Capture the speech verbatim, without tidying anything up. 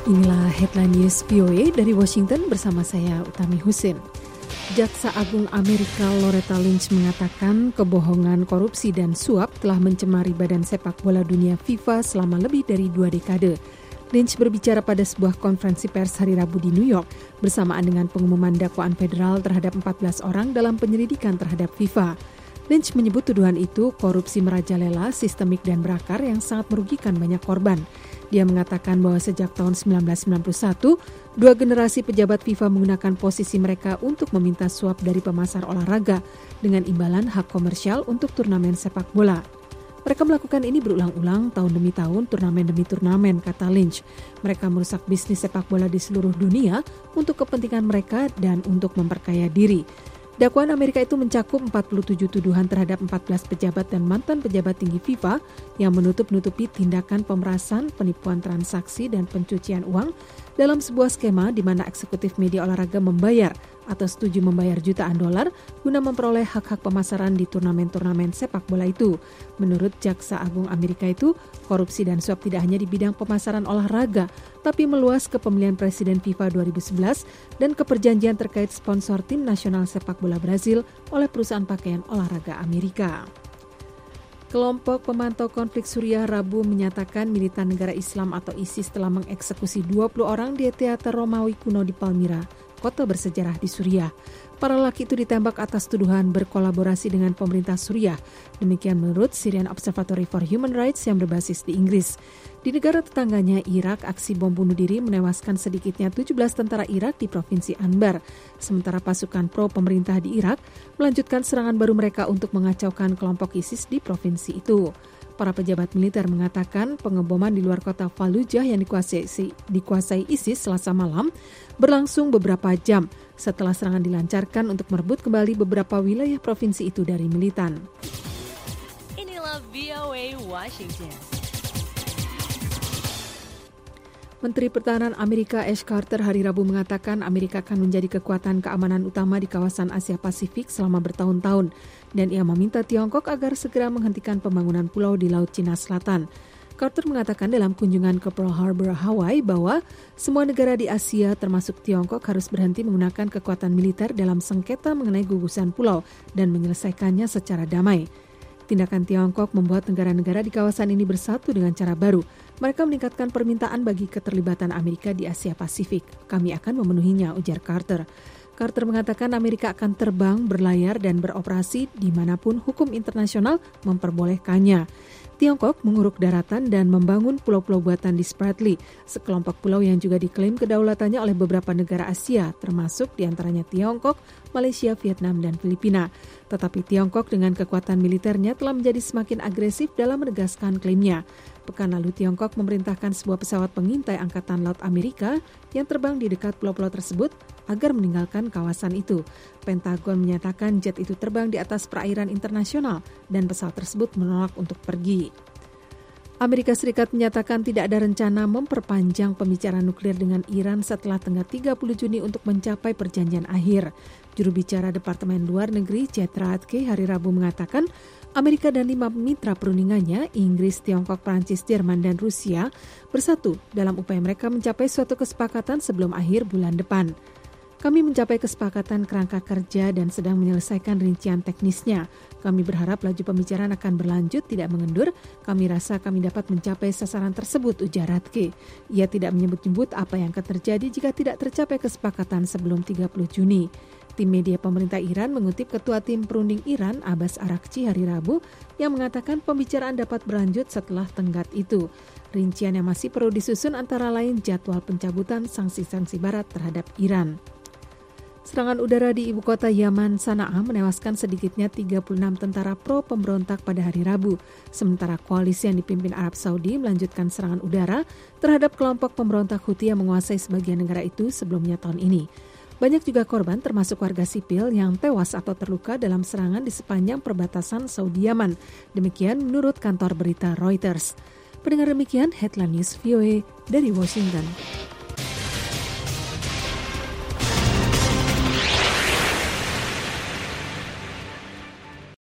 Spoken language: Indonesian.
Inilah headline news V O A dari Washington bersama saya Utami Husin. Jaksa Agung Amerika Loretta Lynch mengatakan kebohongan korupsi dan suap telah mencemari Badan Sepak Bola Dunia FIFA selama lebih dari dua dekade. Lynch berbicara pada sebuah konferensi pers hari Rabu di New York bersamaan dengan pengumuman dakwaan federal terhadap empat belas orang dalam penyelidikan terhadap FIFA. Lynch menyebut tuduhan itu korupsi merajalela, sistemik dan berakar yang sangat merugikan banyak korban. Dia mengatakan bahwa sejak tahun sembilan belas sembilan puluh satu, dua generasi pejabat FIFA menggunakan posisi mereka untuk meminta suap dari pemasar olahraga dengan imbalan hak komersial untuk turnamen sepak bola. Mereka melakukan ini berulang-ulang tahun demi tahun, turnamen demi turnamen, kata Lynch. Mereka merusak bisnis sepak bola di seluruh dunia untuk kepentingan mereka dan untuk memperkaya diri. Dakwaan Amerika itu mencakup empat puluh tujuh tuduhan terhadap empat belas pejabat dan mantan pejabat tinggi FIFA yang menutup-nutupi tindakan pemerasan, penipuan transaksi, dan pencucian uang dalam sebuah skema di mana eksekutif media olahraga membayar atau setuju membayar jutaan dolar guna memperoleh hak-hak pemasaran di turnamen-turnamen sepak bola itu. Menurut Jaksa Agung Amerika itu, korupsi dan suap tidak hanya di bidang pemasaran olahraga, tapi meluas ke pemilihan Presiden FIFA dua ribu sebelas dan ke perjanjian terkait sponsor tim nasional sepak bola Brazil oleh perusahaan pakaian olahraga Amerika. Kelompok pemantau konflik Suriah Rabu menyatakan militan negara Islam atau ISIS telah mengeksekusi dua puluh orang di teater Romawi kuno di Palmyra, kota bersejarah di Suriah. Para lelaki itu ditembak atas tuduhan berkolaborasi dengan pemerintah Suriah. Demikian menurut Syrian Observatory for Human Rights yang berbasis di Inggris. Di negara tetangganya Irak, aksi bom bunuh diri menewaskan sedikitnya tujuh belas tentara Irak di Provinsi Anbar. Sementara pasukan pro pemerintah di Irak melanjutkan serangan baru mereka untuk mengacaukan kelompok ISIS di provinsi itu. Para pejabat militer mengatakan pengeboman di luar kota Fallujah yang dikuasai, dikuasai ISIS Selasa malam berlangsung beberapa jam setelah serangan dilancarkan untuk merebut kembali beberapa wilayah provinsi itu dari militan. Inilah V O A Washington. Menteri Pertahanan Amerika Ash Carter hari Rabu mengatakan Amerika akan menjadi kekuatan keamanan utama di kawasan Asia Pasifik selama bertahun-tahun dan ia meminta Tiongkok agar segera menghentikan pembangunan pulau di Laut Cina Selatan. Carter mengatakan dalam kunjungan ke Pearl Harbor, Hawaii bahwa semua negara di Asia termasuk Tiongkok harus berhenti menggunakan kekuatan militer dalam sengketa mengenai gugusan pulau dan menyelesaikannya secara damai. Tindakan Tiongkok membuat negara-negara di kawasan ini bersatu dengan cara baru. Mereka meningkatkan permintaan bagi keterlibatan Amerika di Asia Pasifik. Kami akan memenuhinya, ujar Carter. Carter mengatakan Amerika akan terbang, berlayar, dan beroperasi dimanapun hukum internasional memperbolehkannya. Tiongkok menguruk daratan dan membangun pulau-pulau buatan di Spratly, sekelompok pulau yang juga diklaim kedaulatannya oleh beberapa negara Asia, termasuk diantaranya Tiongkok, Malaysia, Vietnam, dan Filipina. Tetapi Tiongkok dengan kekuatan militernya telah menjadi semakin agresif dalam menegaskan klaimnya. Pekan lalu Tiongkok memerintahkan sebuah pesawat pengintai Angkatan Laut Amerika yang terbang di dekat pulau-pulau tersebut agar meninggalkan kawasan itu. Pentagon menyatakan jet itu terbang di atas perairan internasional dan pesawat tersebut menolak untuk pergi. Amerika Serikat menyatakan tidak ada rencana memperpanjang pembicaraan nuklir dengan Iran setelah tenggat tiga puluh Juni untuk mencapai perjanjian akhir. Juru bicara Departemen Luar Negeri Jet Raatke hari Rabu mengatakan Amerika dan lima mitra perundingannya, Inggris, Tiongkok, Prancis, Jerman, dan Rusia, bersatu dalam upaya mereka mencapai suatu kesepakatan sebelum akhir bulan depan. Kami mencapai kesepakatan kerangka kerja dan sedang menyelesaikan rincian teknisnya. Kami berharap laju pembicaraan akan berlanjut, tidak mengendur. Kami rasa kami dapat mencapai sasaran tersebut, ujar Raatke. Ia tidak menyebut-nyebut apa yang akan terjadi jika tidak tercapai kesepakatan sebelum tiga puluh Juni. Tim media pemerintah Iran mengutip Ketua Tim Perunding Iran, Abbas Araghchi hari Rabu, yang mengatakan pembicaraan dapat berlanjut setelah tenggat itu. Rincian yang masih perlu disusun antara lain jadwal pencabutan sanksi-sanksi barat terhadap Iran. Serangan udara di ibu kota Yaman, Sanaa, menewaskan sedikitnya tiga puluh enam tentara pro-pemberontak pada hari Rabu. Sementara koalisi yang dipimpin Arab Saudi melanjutkan serangan udara terhadap kelompok pemberontak Houthi yang menguasai sebagian negara itu sebelumnya tahun ini. Banyak juga korban termasuk warga sipil yang tewas atau terluka dalam serangan di sepanjang perbatasan Saudi-Yaman. Demikian menurut kantor berita Reuters. Pendengar demikian, Headline News V O A dari Washington.